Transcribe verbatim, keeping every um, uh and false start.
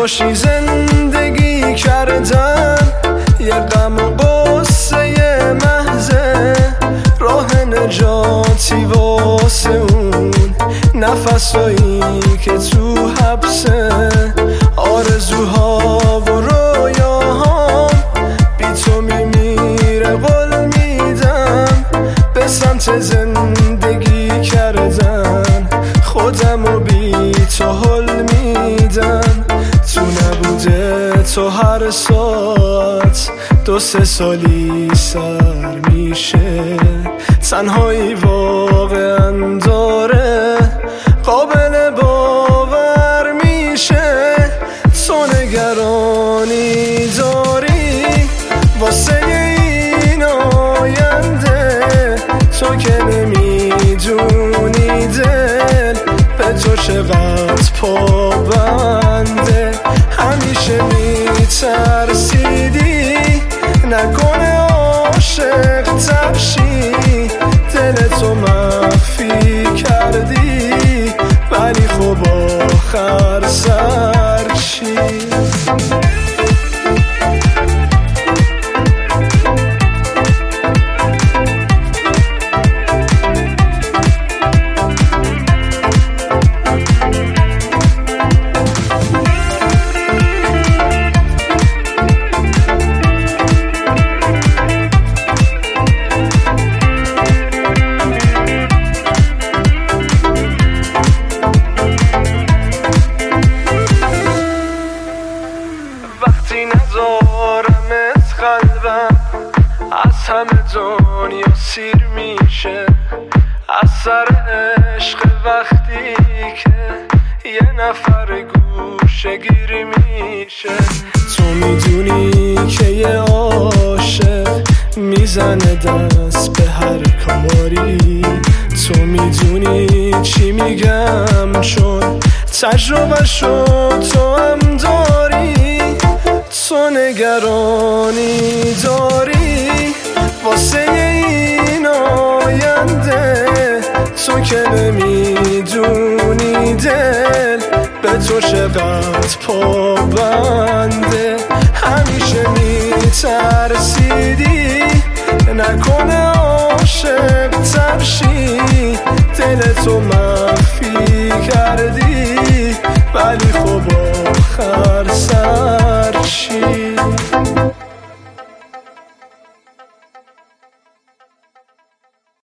خوشی زندگی کردن، یه غم و قصه محضه، راه نجاتی واسه اون نفسایی که تو حبسه. آرزوها و رویاهام بی تو میمیره، قول میدم به سمت زندگی کردن، خودمو بی تو حل میدم. تو نبوده تو هر ساعت دو سه سالی سر میشه، تنهایی واقعا داره قابل باور میشه. تو نگرانی داری واسه این آینده، تو که نمیدونی دل به تو چقدر پابنده. همیشه میترسیدی نکنه عاشق تبشی، دلتو مخفی کردی ولی خب آخر سر چی؟ وقتی نذارمت قلبم از همه دنیا سیر میشه، از سر عشق وقتی که یه نفر گوشه گیر میشه. تو میدونی که یه عاشق میزنه دست به هر کاری، تو میدونی چی میگم چون تجربه شو تو هم داری. تو نگرانی داری واسه این آینده، تو که نمیدونی دل به تو چقدر پابنده. همیشه میترسیدی نکنه عاشق تبشی، دلتو مخفی کردی ولی خب آخر